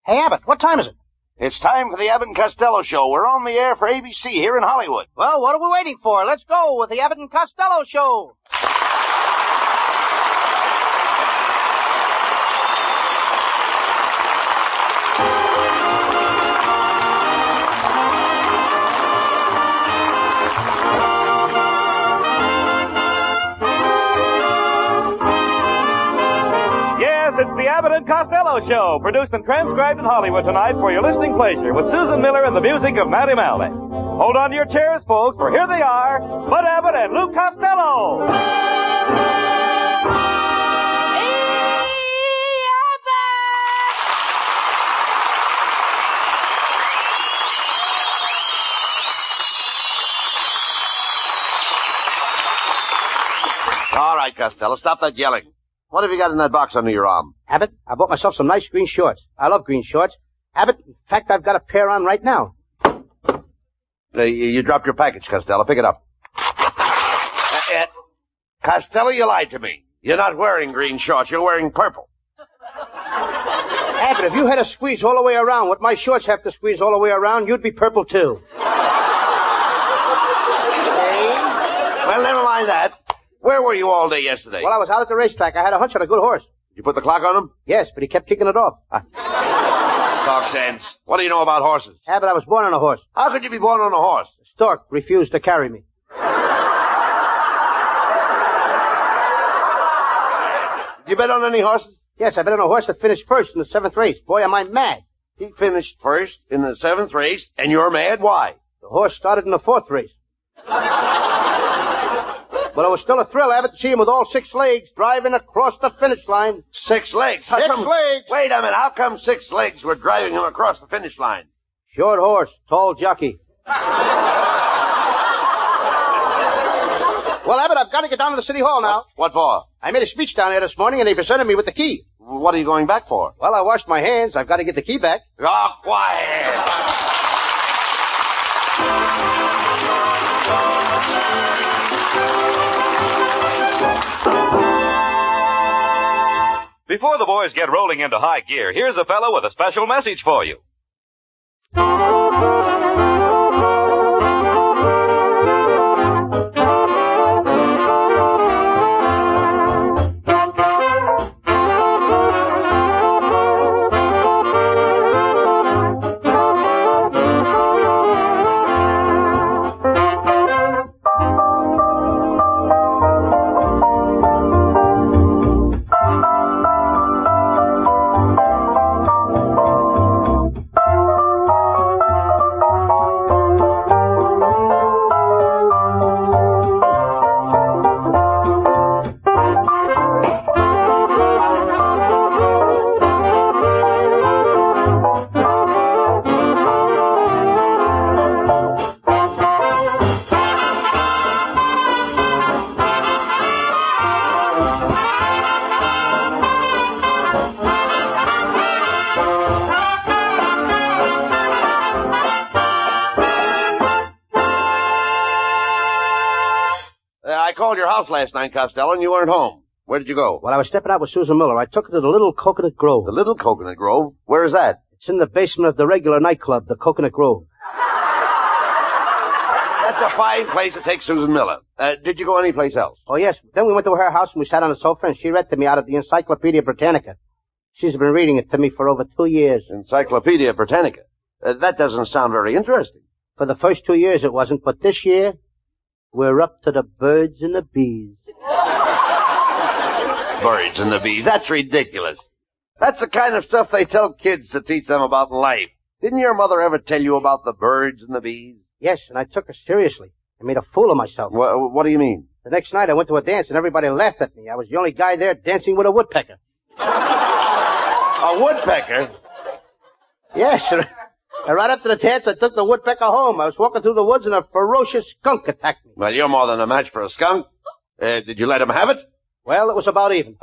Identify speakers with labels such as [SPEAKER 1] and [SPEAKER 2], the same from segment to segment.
[SPEAKER 1] Hey, Abbott, what time is it?
[SPEAKER 2] It's time for the Abbott and Costello Show. We're on the air for ABC here in Hollywood.
[SPEAKER 1] Well, what are we waiting for? Let's go with the Abbott and Costello Show.
[SPEAKER 3] It's the Abbott and Costello Show, produced and transcribed in Hollywood tonight for your listening pleasure with Susan Miller and the music of Matty Malney. Hold on to your chairs, folks, for here they are, Bud Abbott and Lou Costello.
[SPEAKER 2] All right, Costello, stop that yelling. What have you got in that box under your arm?
[SPEAKER 1] Abbott, I bought myself some nice green shorts. I love green shorts. Abbott, in fact, I've got a pair on right now.
[SPEAKER 2] You dropped your package, Costello. Pick it up. Costello, you lied to me. You're not wearing green shorts. You're wearing purple.
[SPEAKER 1] Abbott, if you had to squeeze all the way around what my shorts have to squeeze all the way around, you'd be purple, too.
[SPEAKER 2] Well, never mind that. Where were you all day yesterday?
[SPEAKER 1] Well, I was out at the racetrack. I had a hunch on a good horse.
[SPEAKER 2] Did you put the clock on him?
[SPEAKER 1] Yes, but he kept kicking it off.
[SPEAKER 2] Talk sense. What do you know about horses?
[SPEAKER 1] Abbott, I was born on a horse.
[SPEAKER 2] How could you be born on a horse?
[SPEAKER 1] The stork refused to carry me.
[SPEAKER 2] Did you bet on any horses?
[SPEAKER 1] Yes, I bet on a horse that finished first in the 7th race. Boy, am I mad.
[SPEAKER 2] He finished first in the 7th race, and you're mad? Why?
[SPEAKER 1] The horse started in the 4th race. But it was still a thrill, Abbott, to see him with all 6 legs driving across the finish line.
[SPEAKER 2] 6 legs?
[SPEAKER 1] Six legs!
[SPEAKER 2] Wait a minute, how come 6 legs were driving him across the finish line?
[SPEAKER 1] Short horse, tall jockey. Well, Abbott, I've got to get down to the city hall now.
[SPEAKER 2] What for?
[SPEAKER 1] I made a speech down there this morning, and they presented me with the key.
[SPEAKER 2] What are you going back for?
[SPEAKER 1] Well, I washed my hands. I've got to get the key back.
[SPEAKER 2] Oh, quiet!
[SPEAKER 3] Before the boys get rolling into high gear, here's a fellow with a special message for you.
[SPEAKER 2] I called your house last night, Costello, and you weren't home. Where did you go?
[SPEAKER 1] Well, I was stepping out with Susan Miller. I took her to the Little Coconut Grove.
[SPEAKER 2] The Little Coconut Grove? Where is that?
[SPEAKER 1] It's in the basement of the regular nightclub, the Coconut Grove.
[SPEAKER 2] That's a fine place to take Susan Miller. Did you go anyplace else?
[SPEAKER 1] Oh, yes. Then we went to her house and we sat on the sofa and she read to me out of the Encyclopedia Britannica. She's been reading it to me for over 2 years.
[SPEAKER 2] Encyclopedia Britannica? That doesn't sound very interesting.
[SPEAKER 1] For the first 2 years it wasn't, but this year, we're up to the birds and the bees.
[SPEAKER 2] Birds and the bees. That's ridiculous. That's the kind of stuff they tell kids to teach them about life. Didn't your mother ever tell you about the birds and the bees?
[SPEAKER 1] Yes, and I took her seriously. I made a fool of myself.
[SPEAKER 2] What do you mean?
[SPEAKER 1] The next night I went to a dance and everybody laughed at me. I was the only guy there dancing with a woodpecker.
[SPEAKER 2] A woodpecker?
[SPEAKER 1] Yes, sir. And right after the dance, I took the woodpecker home. I was walking through the woods and a ferocious skunk attacked me.
[SPEAKER 2] Well, you're more than a match for a skunk. Did you let him have it?
[SPEAKER 1] Well, it was about even.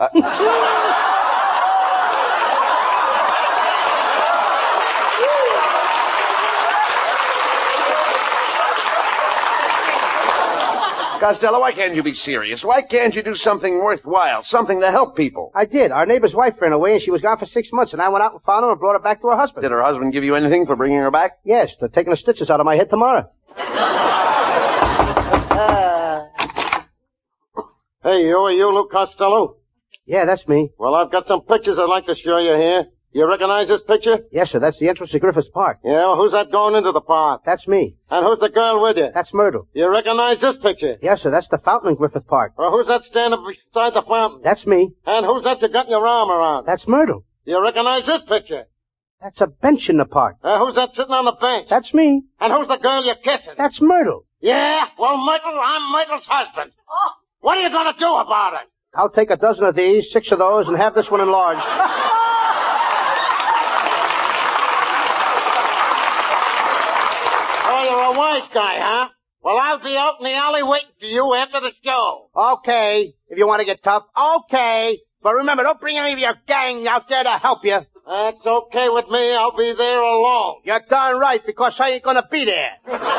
[SPEAKER 2] Costello, why can't you be serious? Why can't you do something worthwhile, something to help people?
[SPEAKER 1] I did. Our neighbor's wife ran away, and she was gone for 6 months, and I went out and found her and brought her back to her husband.
[SPEAKER 2] Did her husband give you anything for bringing her back?
[SPEAKER 1] Yes, they're taking the stitches out of my head tomorrow.
[SPEAKER 4] Hey, you Lou Costello?
[SPEAKER 1] Yeah, that's me.
[SPEAKER 4] Well, I've got some pictures I'd like to show you here. You recognize this picture?
[SPEAKER 1] Yes, sir. That's the entrance to Griffiths Park.
[SPEAKER 4] Yeah, well, who's that going into the park?
[SPEAKER 1] That's me.
[SPEAKER 4] And who's the girl with you?
[SPEAKER 1] That's Myrtle.
[SPEAKER 4] You recognize this picture?
[SPEAKER 1] Yes, sir. That's the fountain in Griffith Park.
[SPEAKER 4] Well, who's that standing beside the fountain?
[SPEAKER 1] That's me.
[SPEAKER 4] And who's that you got your arm around?
[SPEAKER 1] That's Myrtle.
[SPEAKER 4] You recognize this picture?
[SPEAKER 1] That's a bench in the park.
[SPEAKER 4] Who's that sitting on the bench?
[SPEAKER 1] That's me.
[SPEAKER 4] And who's the girl you're kissing?
[SPEAKER 1] That's Myrtle.
[SPEAKER 4] Yeah? Well, Myrtle, I'm Myrtle's husband. Oh. What are you going to do about it?
[SPEAKER 1] I'll take a dozen of these, 6 of those, and have this one enlarged.
[SPEAKER 4] Oh, you're a wise guy, huh? Well, I'll be out in the alley waiting for you after the show.
[SPEAKER 1] Okay, if you want to get tough. Okay. But remember, don't bring any of your gang out there to help you.
[SPEAKER 4] That's okay with me. I'll be there alone.
[SPEAKER 1] You're darn right, because I ain't gonna be there.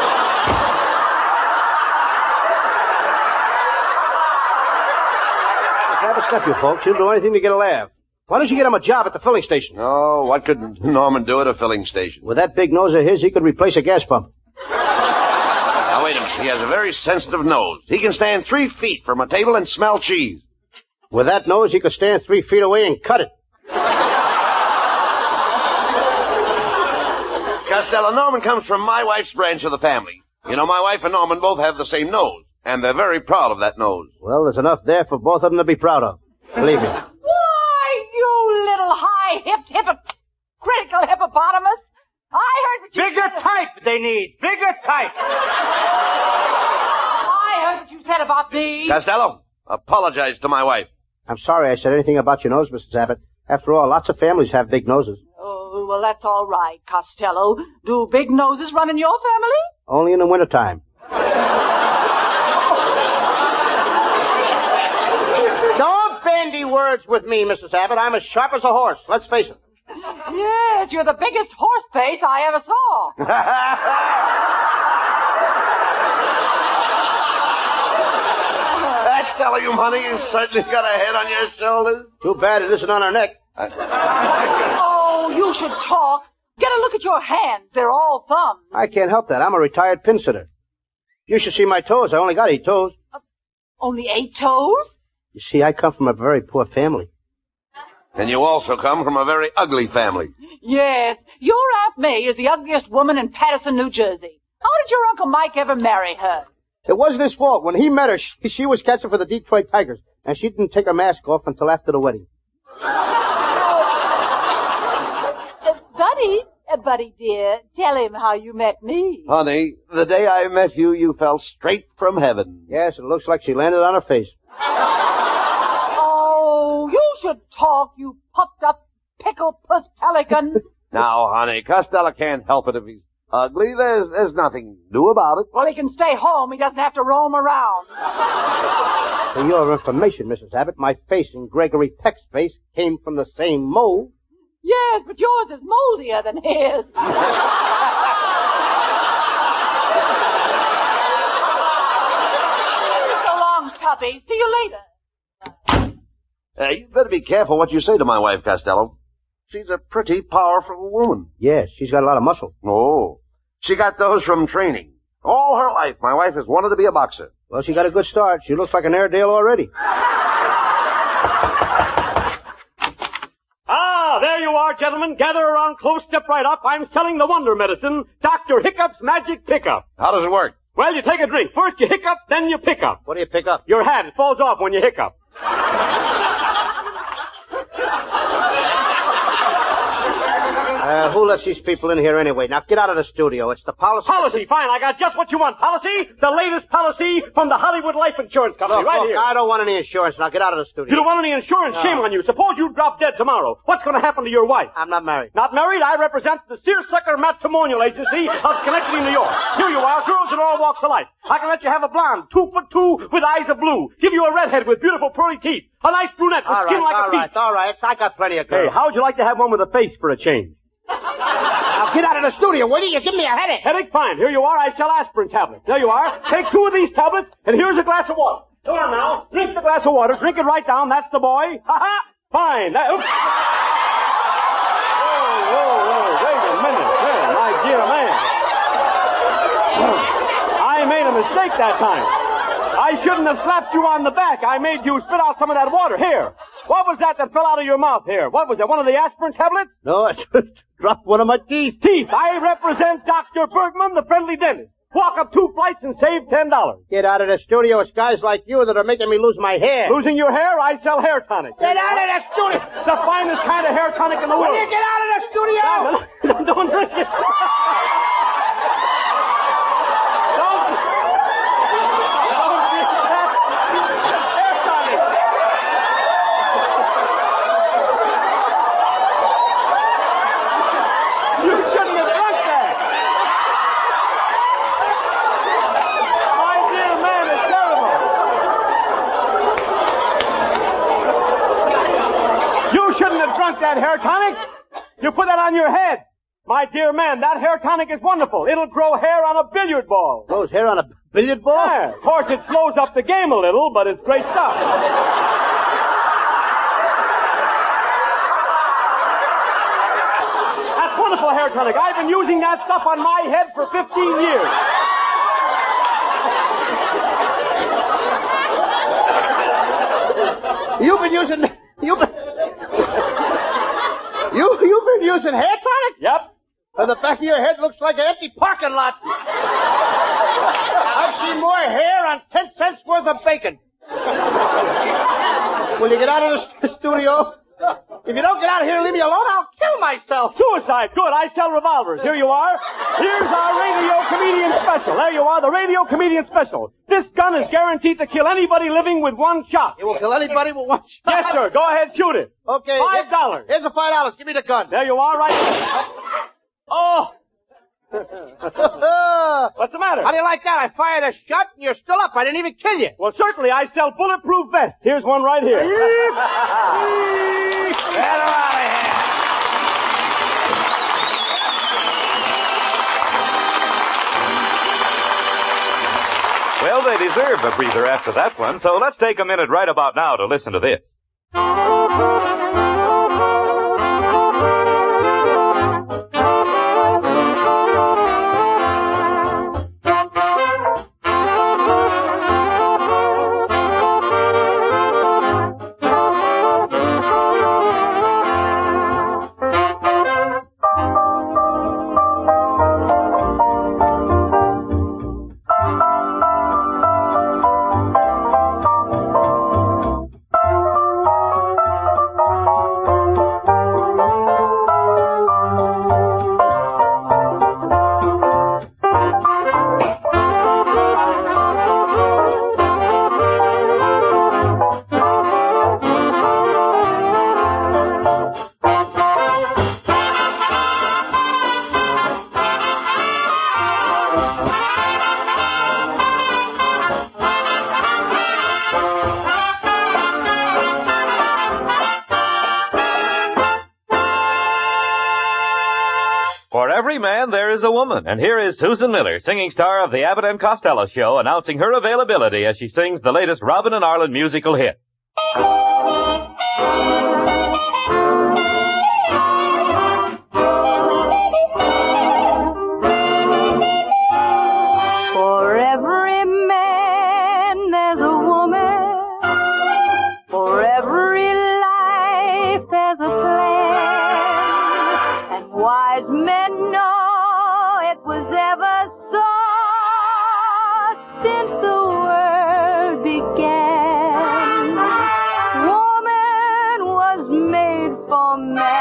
[SPEAKER 1] Travis' nephew, folks. He'll do anything to get a laugh. Why don't you get him a job at the filling station?
[SPEAKER 2] Oh, what could Norman do at a filling station?
[SPEAKER 1] With that big nose of his, he could replace a gas pump.
[SPEAKER 2] Now, wait a minute. He has a very sensitive nose. He can stand 3 feet from a table and smell cheese.
[SPEAKER 1] With that nose, he could stand 3 feet away and cut it.
[SPEAKER 2] Costello, Norman comes from my wife's branch of the family. You know, my wife and Norman both have the same nose, and they're very proud of that nose.
[SPEAKER 1] Well, there's enough there for both of them to be proud of. Believe me.
[SPEAKER 5] Why, you little high-hipped, hypocritical hippopotamus. I heard what you
[SPEAKER 1] Bigger
[SPEAKER 5] said.
[SPEAKER 1] type they need. Bigger type.
[SPEAKER 5] I heard what you said about me.
[SPEAKER 2] Costello, apologize to my wife.
[SPEAKER 1] I'm sorry I said anything about your nose, Mrs. Abbott. After all, lots of families have big noses.
[SPEAKER 5] Oh, well, that's all right, Costello. Do big noses run in your family?
[SPEAKER 1] Only in the wintertime. Don't bandy words with me, Mrs. Abbott. I'm as sharp as a horse. Let's face it.
[SPEAKER 5] Yes, you're the biggest horse face I ever saw.
[SPEAKER 2] That's telling you, honey. You certainly got a head on your shoulders.
[SPEAKER 1] Too bad it isn't on our neck.
[SPEAKER 5] Oh, you should talk. Get a look at your hands. They're all thumbs.
[SPEAKER 1] I can't help that. I'm a retired pin sitter. You should see my toes. I only got 8 toes.
[SPEAKER 5] Only 8 toes?
[SPEAKER 1] You see, I come from a very poor family.
[SPEAKER 2] And you also come from a very ugly family.
[SPEAKER 5] Yes, your Aunt May is the ugliest woman in Patterson, New Jersey. How did your Uncle Mike ever marry her?
[SPEAKER 1] It wasn't his fault. When he met her, she was catching for the Detroit Tigers, and she didn't take her mask off until after the wedding.
[SPEAKER 5] Buddy dear, tell him how you met me.
[SPEAKER 2] Honey, the day I met you, you fell straight from heaven.
[SPEAKER 1] Yes, it looks like she landed on her face.
[SPEAKER 5] Oh, you should talk, you puffed up pickle puss pelican.
[SPEAKER 2] Now, honey, Costello can't help it if he's ugly. There's nothing new about it.
[SPEAKER 5] Well, he can stay home. He doesn't have to roam around.
[SPEAKER 1] For your information, Mrs. Abbott, my face and Gregory Peck's face came from the same mold.
[SPEAKER 5] Yes, but yours is moldier than his. So long, Tuppy. See you later.
[SPEAKER 2] You better be careful what you say to my wife, Costello. She's a pretty powerful woman.
[SPEAKER 1] Yes, she's got a lot of muscle.
[SPEAKER 2] Oh. She got those from training. All her life, my wife has wanted to be a boxer.
[SPEAKER 1] Well, she got a good start. She looks like an Airedale already.
[SPEAKER 6] There you are, gentlemen. Gather around close, step right up. I'm selling the wonder medicine, Dr. Hiccup's Magic Pickup.
[SPEAKER 2] How does it work?
[SPEAKER 6] Well, you take a drink. First you hiccup, then you pick up.
[SPEAKER 1] What do you pick up?
[SPEAKER 6] Your hat. It falls off when you hiccup.
[SPEAKER 1] Who lets these people in here anyway? Now get out of the studio. It's the policy.
[SPEAKER 6] Policy, fine. I got just what you want. Policy, the latest policy from the Hollywood Life Insurance Company,
[SPEAKER 1] Look,
[SPEAKER 6] here.
[SPEAKER 1] I don't want any insurance. Now get out of the studio.
[SPEAKER 6] You don't want any insurance?
[SPEAKER 1] No.
[SPEAKER 6] Shame on you. Suppose you drop dead tomorrow. What's going to happen to your wife?
[SPEAKER 1] I'm not married.
[SPEAKER 6] Not married? I represent the Searsucker Matrimonial Agency of Schenectady, New York. Here you are, girls in all walks of life. I can let you have a blonde, 2'2", with eyes of blue. Give you a redhead with beautiful pearly teeth. A nice brunette with skin like a peach.
[SPEAKER 1] All right. I got plenty of girls.
[SPEAKER 6] Hey, how would you like to have one with a face for a change?
[SPEAKER 1] Now Get out of the studio, will you? You give me a headache.
[SPEAKER 6] Headache? Fine. Here you are. I sell aspirin tablets. There you are. Take 2 of these tablets, and here's a glass of water. Come on now. Drink the glass of water. Drink it right down. That's the boy. Ha-ha. Fine. Oops. Whoa. Wait a minute. There, my dear man. I made a mistake that time. I shouldn't have slapped you on the back. I made you spit out some of that water. Here. What was that fell out of your mouth here? What was that? One of the aspirin tablets?
[SPEAKER 1] No, I dropped one of my teeth.
[SPEAKER 6] Teeth. I represent Dr. Bergman, the friendly dentist. Walk up 2 flights and save $10.
[SPEAKER 1] Get out of the studio. It's guys like you that are making me lose my hair.
[SPEAKER 6] Losing your hair? I sell hair tonic.
[SPEAKER 1] Get out of the studio.
[SPEAKER 6] The finest kind of hair tonic in the world.
[SPEAKER 1] Will you get out of the studio?
[SPEAKER 6] Don't drink it. That hair tonic? You put that on your head. My dear man, that hair tonic is wonderful. It'll grow hair on a billiard ball.
[SPEAKER 1] Grows hair on a billiard ball?
[SPEAKER 6] Yeah. Of course, it slows up the game a little, but it's great stuff. That's wonderful hair tonic. I've been using that stuff on my head for 15 years.
[SPEAKER 1] You've been using hair tonic?
[SPEAKER 6] Yep.
[SPEAKER 1] And the back of your head looks like an empty parking lot. I've seen more hair on 10 cents worth of bacon. Will you get out of the studio? If you don't get out of here and leave me alone, I'll kill myself.
[SPEAKER 6] Suicide. Good. I sell revolvers. Here you are. Here's our radio comedian special. There you are, the radio comedian special. This gun is guaranteed to kill anybody living with 1 shot.
[SPEAKER 1] It will kill anybody with 1 shot?
[SPEAKER 6] Yes, sir. Go ahead, shoot it.
[SPEAKER 1] Okay.
[SPEAKER 6] $5.
[SPEAKER 1] Here's the $5. Give me the gun.
[SPEAKER 6] There you are, right there. Oh. What's the matter?
[SPEAKER 1] How do you like that? I fired a shot and you're still up. I didn't even kill you.
[SPEAKER 6] Well, certainly I sell bulletproof vests. Here's one right here.
[SPEAKER 2] Get her out of here.
[SPEAKER 3] Well, they deserve a breather after that one, so let's take a minute right about now to listen to this. For every man, there is a woman. And here is Susan Miller, singing star of the Abbott and Costello Show, announcing her availability as she sings the latest Robin and Arlen musical hit.
[SPEAKER 5] For every man, there's a woman. For every life, there's a plan. And wise men know it was ever so since the world began. Woman was made for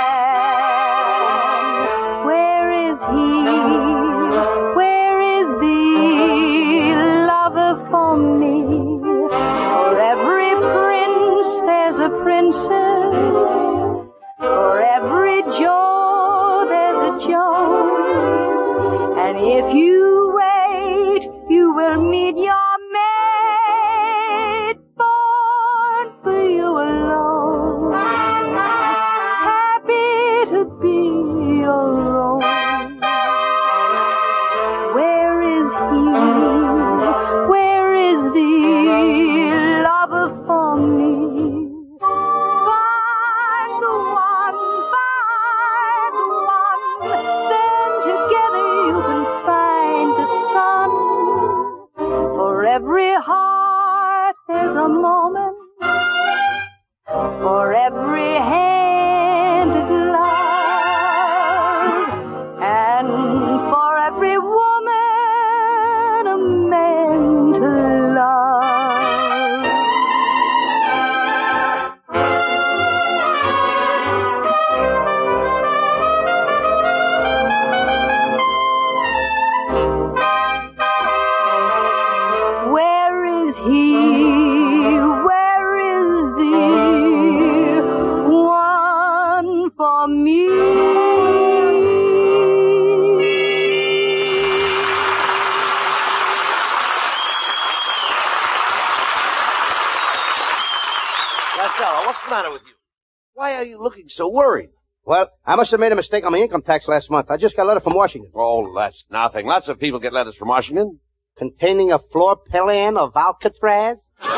[SPEAKER 5] man. Where is he? Where is the lover for me? For every prince, there's a princess. For every Joe, there's a Joe. And if you wait, you will meet your mate, born for you alone. Happy to be your own.
[SPEAKER 2] are you looking so worried?
[SPEAKER 1] Well, I must have made a mistake on my income tax last month. I just got a letter from Washington.
[SPEAKER 2] Oh, that's nothing. Lots of people get letters from Washington.
[SPEAKER 1] Containing a floor plan of Alcatraz?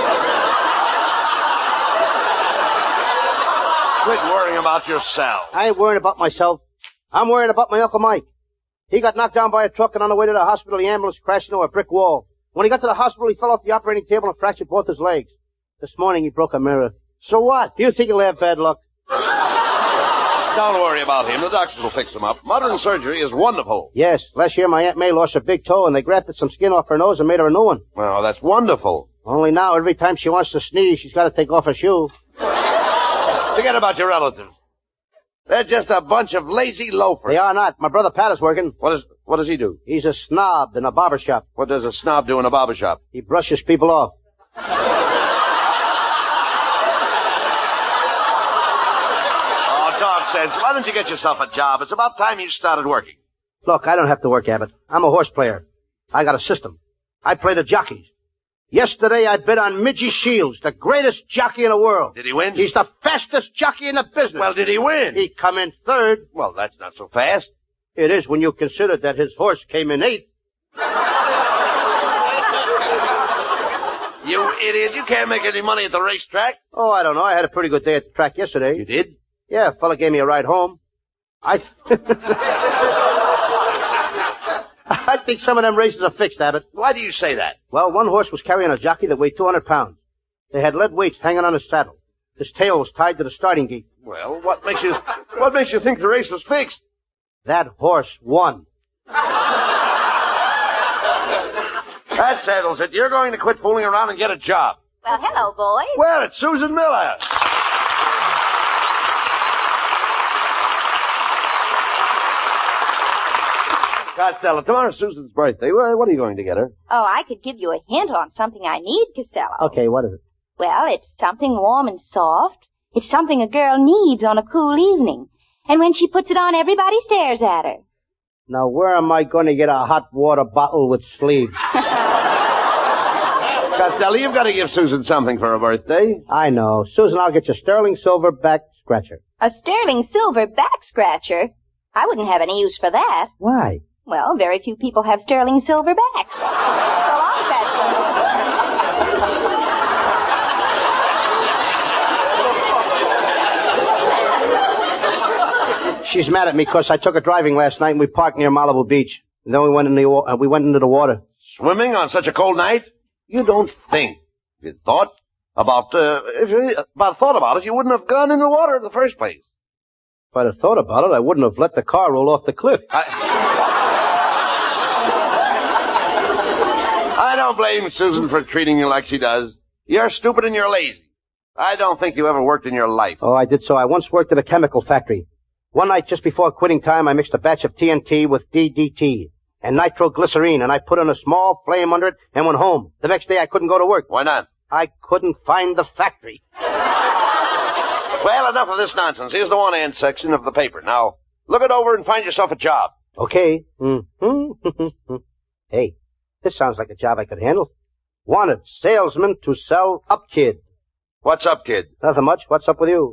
[SPEAKER 2] Quit worrying about yourself.
[SPEAKER 1] I ain't worrying about myself. I'm worrying about my Uncle Mike. He got knocked down by a truck, and on the way to the hospital, the ambulance crashed into a brick wall. When he got to the hospital, he fell off the operating table and fractured both his legs. This morning, he broke a mirror.
[SPEAKER 2] So what?
[SPEAKER 1] Do you think he'll have bad luck?
[SPEAKER 2] Don't worry about him. The doctors will fix him up. Modern surgery is wonderful.
[SPEAKER 1] Yes. Last year, my Aunt May lost her big toe, and they grafted some skin off her nose and made her a new one.
[SPEAKER 2] Well, that's wonderful.
[SPEAKER 1] Only now, every time she wants to sneeze, she's got to take off her shoe.
[SPEAKER 2] Forget about your relatives. They're just a bunch of lazy loafers.
[SPEAKER 1] They are not. My brother Pat is working.
[SPEAKER 2] What does he do?
[SPEAKER 1] He's a snob in a barber shop.
[SPEAKER 2] What does a snob do in a barber shop?
[SPEAKER 1] He brushes people off.
[SPEAKER 2] Dog sense. Why don't you get yourself a job? It's about time you started working.
[SPEAKER 1] Look, I don't have to work, Abbott. I'm a horse player. I got a system. I play the jockeys. Yesterday I bet on Midgie Shields, the greatest jockey in the world.
[SPEAKER 2] Did he win?
[SPEAKER 1] He's the fastest jockey in the business.
[SPEAKER 2] Well, did he win?
[SPEAKER 1] He come in third.
[SPEAKER 2] Well, that's not so fast.
[SPEAKER 1] It is when you consider that his horse came in eighth.
[SPEAKER 2] You idiot. You can't make any money at the racetrack.
[SPEAKER 1] Oh, I don't know. I had a pretty good day at the track yesterday.
[SPEAKER 2] You did?
[SPEAKER 1] Yeah, a fella gave me a ride home. I think some of them races are fixed, Abbott.
[SPEAKER 2] Why do you say that?
[SPEAKER 1] Well, one horse was carrying a jockey that weighed 200 pounds. They had lead weights hanging on his saddle. His tail was tied to the starting gate.
[SPEAKER 2] Well, what makes you think the race was fixed?
[SPEAKER 1] That horse won.
[SPEAKER 2] That settles it. You're going to quit fooling around and get a job.
[SPEAKER 5] Well, hello, boys.
[SPEAKER 2] Well, it's Susan Miller. Costello, tomorrow's Susan's birthday. What are you going to get her?
[SPEAKER 5] Oh, I could give you a hint on something I need, Costello.
[SPEAKER 1] Okay, what is it?
[SPEAKER 5] Well, it's something warm and soft. It's something a girl needs on a cool evening. And when she puts it on, everybody stares at her.
[SPEAKER 1] Now, where am I going to get a hot water bottle with sleeves?
[SPEAKER 2] Costello, you've got to give Susan something for her birthday.
[SPEAKER 1] I know. Susan, I'll get you a sterling silver back scratcher.
[SPEAKER 5] A sterling silver back scratcher? I wouldn't have any use for that.
[SPEAKER 1] Why?
[SPEAKER 5] Well, very few people have sterling silver backs. So I'll scratch them.
[SPEAKER 1] She's mad at me because I took her driving last night and we parked near Malibu Beach. And then we went into the water.
[SPEAKER 2] Swimming on such a cold night? You don't think. If you thought about it, you wouldn't have gone in the water in the first place.
[SPEAKER 1] If I'd have thought about it, I wouldn't have let the car roll off the cliff.
[SPEAKER 2] I don't blame Susan for treating you like she does. You're stupid and you're lazy. I don't think you ever worked in your life.
[SPEAKER 1] Oh, I did so. I once worked at a chemical factory. One night just before quitting time, I mixed a batch of TNT with DDT and nitroglycerine, and I put on a small flame under it and went home. The next day I couldn't go to work.
[SPEAKER 2] Why not?
[SPEAKER 1] I couldn't find the factory.
[SPEAKER 2] Well, enough of this nonsense. Here's the one-hand section of the paper. Now, look it over and find yourself a job.
[SPEAKER 1] Okay. Hey, this sounds like a job I could handle. Wanted salesman to sell Up Kid.
[SPEAKER 2] What's up, kid?
[SPEAKER 1] Nothing much. What's up with you?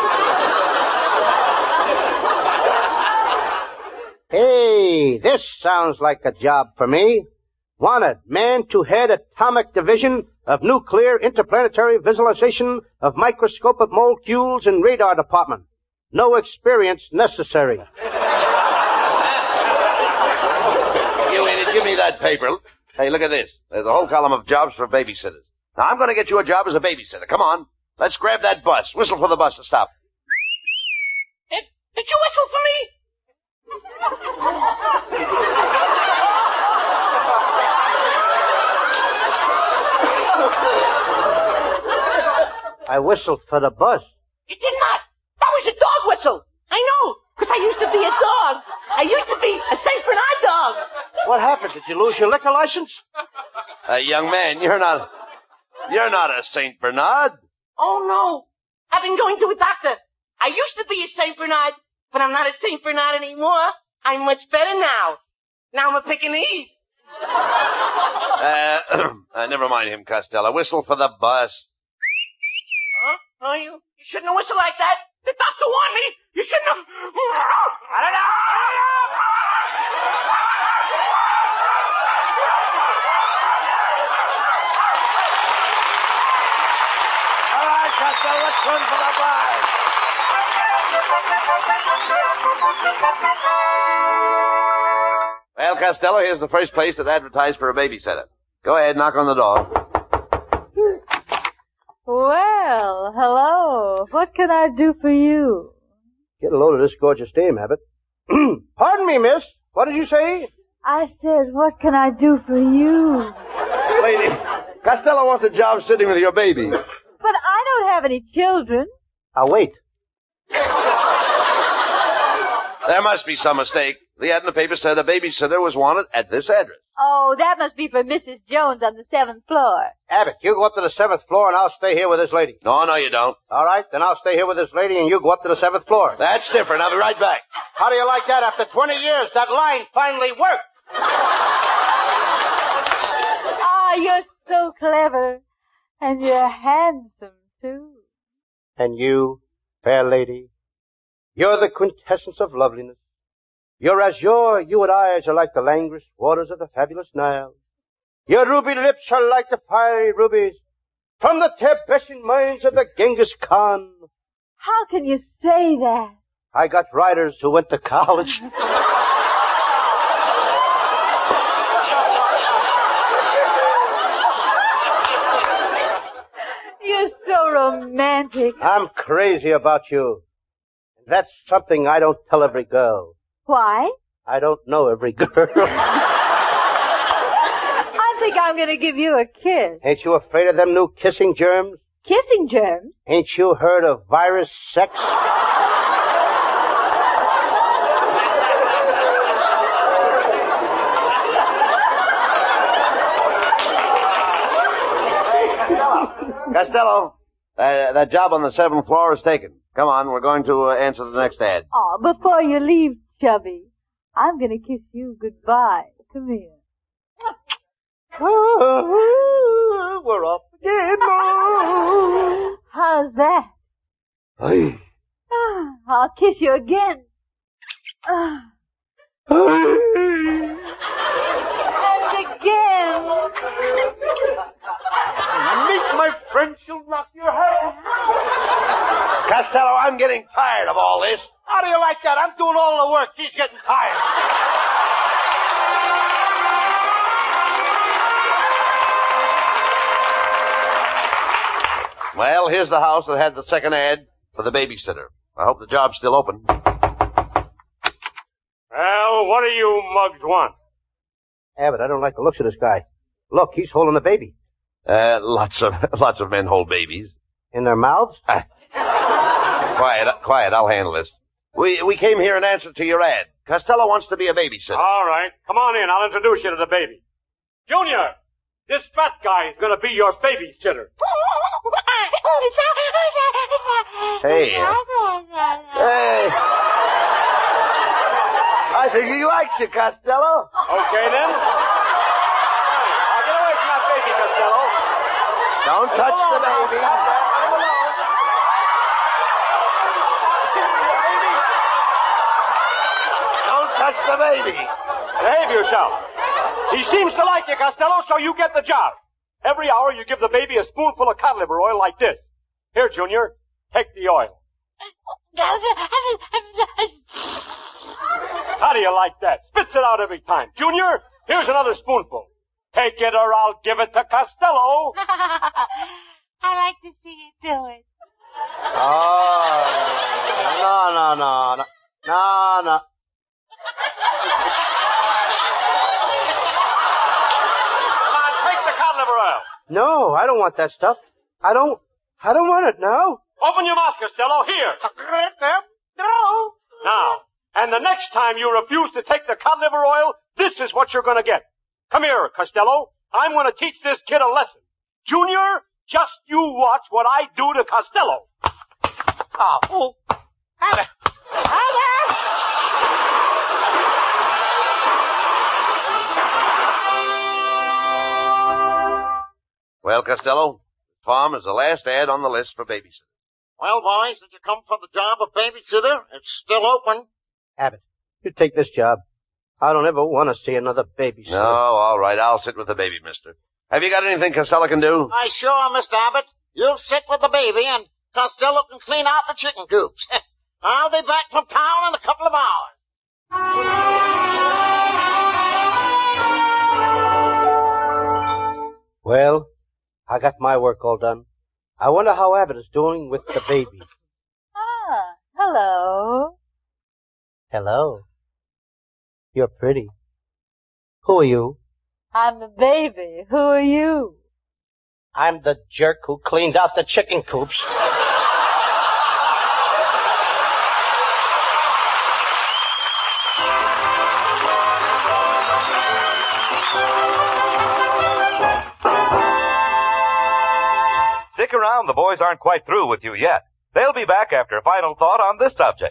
[SPEAKER 1] Hey, this sounds like a job for me. Wanted man to head atomic division of nuclear interplanetary visualization of microscopic molecules in radar department. No experience necessary.
[SPEAKER 2] You idiot, give me that paper. Hey, look at this. There's a whole column of jobs for babysitters. Now, I'm going to get you a job as a babysitter. Come on. Let's grab that bus. Whistle for the bus to stop.
[SPEAKER 7] Did you whistle for me?
[SPEAKER 1] I whistled for the bus.
[SPEAKER 7] You did not. That was a dog whistle. I know, because I used to be a dog. I used to be a St. Bernard dog.
[SPEAKER 1] What happened? Did you lose your liquor license?
[SPEAKER 2] Young man, you're not a St. Bernard.
[SPEAKER 7] Oh, no. I've been going to a doctor. I used to be a St. Bernard, but I'm not a St. Bernard anymore. I'm much better now. Now I'm a Pekingese.
[SPEAKER 2] Never mind him, Costello. Whistle for the bus.
[SPEAKER 7] Huh? No, you shouldn't whistle like that.
[SPEAKER 6] The doctor warned me. You shouldn't have...
[SPEAKER 2] All right, Costello, let's run for the blind. Well, Costello, here's the first place that advertised for a babysitter. Go ahead, knock on the door.
[SPEAKER 8] Well, hello. What can I do for you?
[SPEAKER 1] Get a load of this gorgeous dame, Abbott. Pardon me, miss. What did you say?
[SPEAKER 8] I said, what can I do for you?
[SPEAKER 2] Lady, Costello wants a job sitting with your baby.
[SPEAKER 8] But I don't have any children.
[SPEAKER 1] I'll wait.
[SPEAKER 2] There must be some mistake. The ad in the paper said a babysitter was wanted at this address.
[SPEAKER 8] Oh, that must be for Mrs. Jones on the 7th floor.
[SPEAKER 1] Abbott, you go up to the 7th floor and I'll stay here with this lady.
[SPEAKER 2] No, you don't.
[SPEAKER 1] All right, then I'll stay here with this lady and you go up to the 7th floor.
[SPEAKER 2] That's different. I'll be right back.
[SPEAKER 1] How do you like that? After 20 years, that line finally worked.
[SPEAKER 8] Ah, you're so clever. And you're handsome, too.
[SPEAKER 1] And you, fair lady, you're the quintessence of loveliness. Your azure, you and eyes are like the languorous waters of the fabulous Nile. Your ruby lips are like the fiery rubies from the Tibetan mines of the Genghis Khan.
[SPEAKER 8] How can you say that?
[SPEAKER 1] I got writers who went to college.
[SPEAKER 8] You're so romantic.
[SPEAKER 1] I'm crazy about you. That's something I don't tell every girl.
[SPEAKER 8] Why?
[SPEAKER 1] I don't know every girl.
[SPEAKER 8] I think I'm going to give you a kiss.
[SPEAKER 1] Ain't you afraid of them new kissing germs?
[SPEAKER 8] Kissing germs?
[SPEAKER 1] Ain't you heard of virus sex?
[SPEAKER 2] Costello, that job on the 7th floor is taken. Come on, we're going to answer the next ad.
[SPEAKER 8] Oh, before you leave, Chubby, I'm going to kiss you goodbye. Come here.
[SPEAKER 1] We're off again.
[SPEAKER 8] How's that?
[SPEAKER 1] Aye.
[SPEAKER 8] I'll kiss you again. And again.
[SPEAKER 6] Meet my friend, she'll knock your head off.
[SPEAKER 2] Costello, I'm getting tired of all this.
[SPEAKER 1] How do you like that? I'm doing all the work. He's getting tired.
[SPEAKER 2] Well, here's the house that had the second ad for the babysitter. I hope the job's still open.
[SPEAKER 6] Well, what do you mugs want?
[SPEAKER 1] Abbott, I don't like the looks of this guy. Look, he's holding the baby.
[SPEAKER 2] Lots of men hold babies.
[SPEAKER 1] In their mouths?
[SPEAKER 2] Quiet, I'll handle this. We came here in answer to your ad. Costello wants to be a babysitter.
[SPEAKER 6] All right. Come on in. I'll introduce you to the baby. Junior, this fat guy is going to be your babysitter.
[SPEAKER 2] Hey. I think he likes you, Costello.
[SPEAKER 6] Okay, then. Now get away from that baby, Costello.
[SPEAKER 2] Don't touch the baby. Don't touch the baby.
[SPEAKER 6] Behave yourself. He seems to like you, Costello, so you get the job. Every hour you give the baby a spoonful of cod liver oil like this. Here, Junior, take the oil. How do you like that? Spits it out every time. Junior, here's another spoonful. Take it or I'll give it to Costello.
[SPEAKER 7] I like to see you do it.
[SPEAKER 1] Oh, no.
[SPEAKER 6] Come on, take the cod liver oil.
[SPEAKER 1] No, I don't want that stuff. I don't want it now.
[SPEAKER 6] Open your mouth, Costello. Here.
[SPEAKER 7] No.
[SPEAKER 6] Now, and the next time you refuse to take the cod liver oil, this is what you're going to get. Come here, Costello. I'm going to teach this kid a lesson. Junior, just you watch what I do to Costello.
[SPEAKER 1] Oh.
[SPEAKER 2] Well, Costello, farm is the last ad on the list for babysitter.
[SPEAKER 4] Well, boys, did you come for the job of babysitter? It's still open.
[SPEAKER 1] Abbott, you take this job. I don't ever want to see another babysitter.
[SPEAKER 2] No, all right. I'll sit with the baby, mister. Have you got anything Costello can do?
[SPEAKER 4] Why, sure, Mr. Abbott. You sit with the baby, and Costello can clean out the chicken coops. I'll be back from town in a couple of hours.
[SPEAKER 1] Well, I got my work all done. I wonder how Abbott is doing with the baby.
[SPEAKER 8] Ah, hello.
[SPEAKER 1] Hello. You're pretty. Who are you?
[SPEAKER 8] I'm the baby. Who are you?
[SPEAKER 1] I'm the jerk who cleaned out the chicken coops.
[SPEAKER 3] Stick around, the boys aren't quite through with you yet. They'll be back after a final thought on this subject.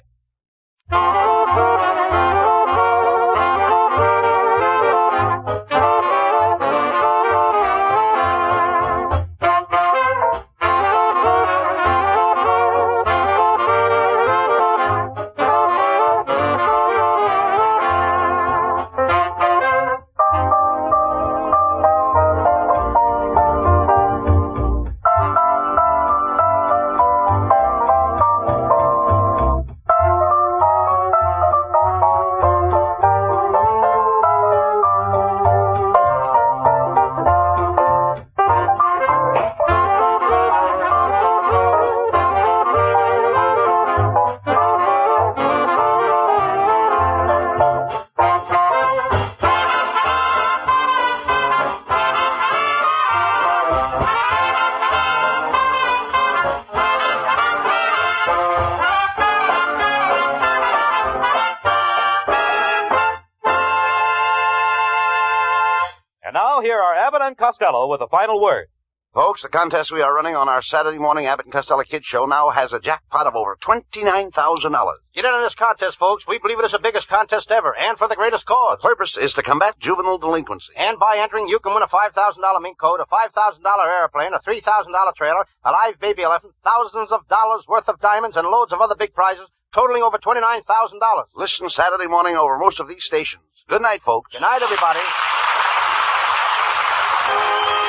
[SPEAKER 3] And now here are Abbott and Costello with a final word.
[SPEAKER 2] Folks, the contest we are running on our Saturday morning Abbott and Costello Kids Show now has a jackpot of over $29,000.
[SPEAKER 1] Get in on this contest, folks. We believe it is the biggest contest ever, and for the greatest cause.
[SPEAKER 2] The purpose is to combat juvenile delinquency.
[SPEAKER 1] And by entering, you can win a $5,000 mink coat, a $5,000 airplane, a $3,000 trailer, a live baby elephant, thousands of dollars worth of diamonds, and loads of other big prizes, totaling over $29,000.
[SPEAKER 2] Listen Saturday morning over most of these stations. Good night, folks.
[SPEAKER 1] Good night, everybody.